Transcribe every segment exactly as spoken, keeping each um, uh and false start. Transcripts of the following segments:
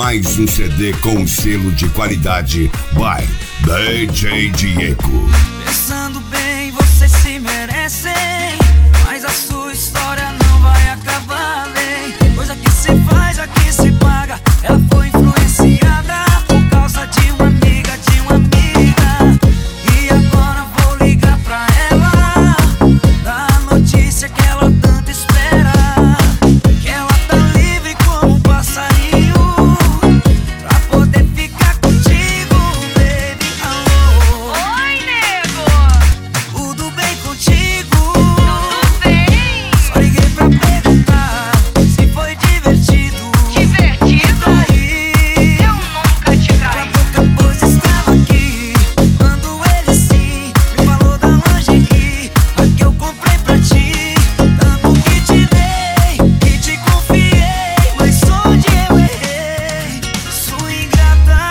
mais um C D com selo de qualidade by D J Diego. Pensando bem, vocês se merecem, mas a sua história não vai acabar bem. Coisa que se faz, aqui se paga. Ela foi influenciada por causa de uma amiga, de uma amiga. E agora vou ligar pra ela, dar a notícia que ela tanto espera. Que ela tá livre como um passarinho pra poder ficar contigo, baby. Alô. Oi, nego! Tudo bem contigo? Tudo bem? Só liguei pra perguntar se foi divertido. Divertido? Aí, Eu nunca te pra traí. boca, pois estava aqui. Quando ele sim me falou da lingerie, a que eu comprei pra ti. Tanto que te dei, que te confiei, mas onde eu errei? Sua ingrata.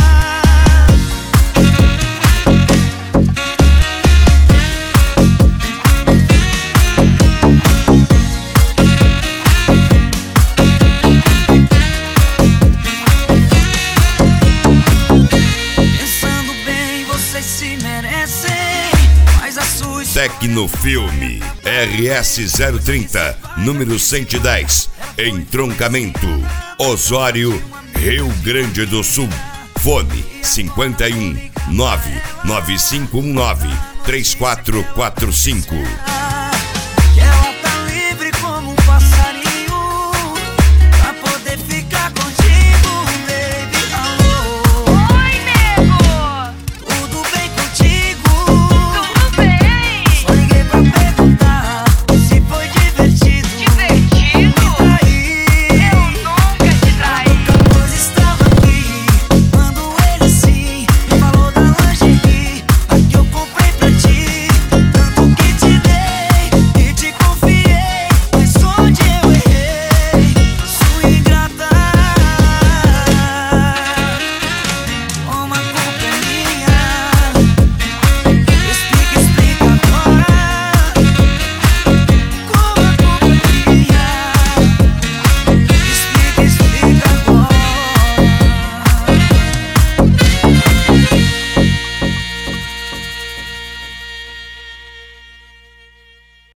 Pensando bem, vocês se merecem, mas a sua história Tecnofilme R S zero trinta, número cento e dez, entroncamento, Osório, Rio Grande do Sul. Fone cinquenta e um, nove nove cinco um nove, três quatro quatro cinco.